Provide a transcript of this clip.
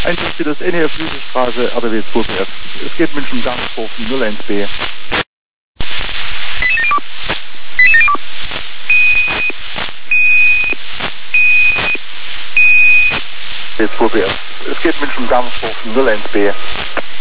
154 das NEF Lüsestraße, RDW 2BF. Es geht München Garmishofen 01B. 2BF. Es geht München Garmishofen 01B.